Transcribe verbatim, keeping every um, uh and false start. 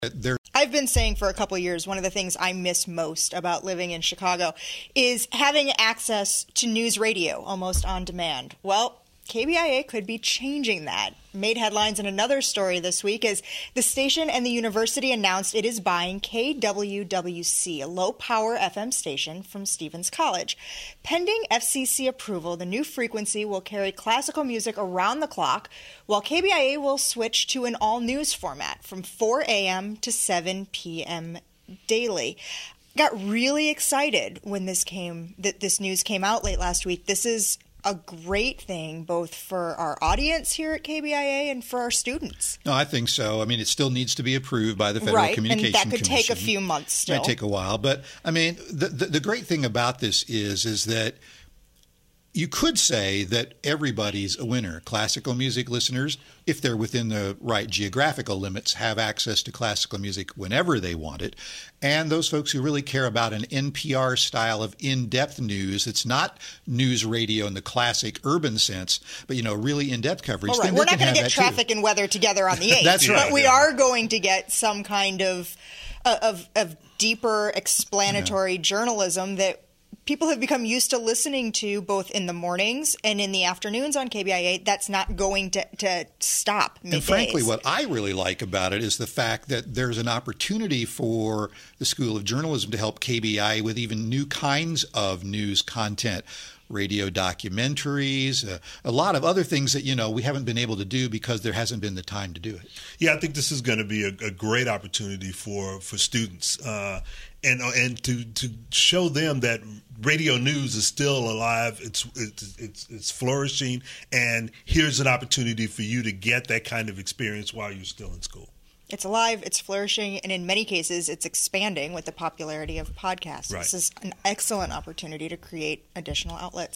There. I've been saying for a couple of years, one of the things I miss most about living in Chicago is having access to news radio almost on demand. Well, K B I A could be changing that. Made headlines in another story this week as the station and the university announced it is buying K W W C, a low-power F M station from Stevens College. Pending F C C approval, the new frequency will carry classical music around the clock, while K B I A will switch to an all-news format from four a.m. to seven p.m. daily. Got really excited when this came, that this news came out late last week. This is a great thing both for our audience here at K B I A and for our students. No, I think so. I mean, it still needs to be approved by the Federal right, Communications Commission. and that could Commission. take a few months still. It might take a while. But, I mean, the, the, the great thing about this is, is that you could say that everybody's a winner. Classical music listeners, if they're within the right geographical limits, have access to classical music whenever they want it. And those folks who really care about an N P R style of in-depth news, it's not news radio in the classic urban sense, but, you know, really in-depth coverage. All right. We're not going to get traffic too. and weather together on the eighth. That's right. But we yeah. are going to get some kind of, of, of deeper explanatory yeah. journalism that people have become used to listening to both in the mornings and in the afternoons on K B I A. That's not going to, to stop middays. And frankly, what I really like about it is the fact that there's an opportunity for the School of Journalism to help K B I A with even new kinds of news content. Radio documentaries, uh, a lot of other things that, you know, we haven't been able to do because there hasn't been the time to do it. Yeah, I think this is going to be a, a great opportunity for, for students uh, and and to, to show them that radio news is still alive, it's, it's it's it's flourishing, and here's an opportunity for you to get that kind of experience while you're still in school. It's alive, it's flourishing, and in many cases, it's expanding with the popularity of podcasts. Right. This is an excellent opportunity to create additional outlets.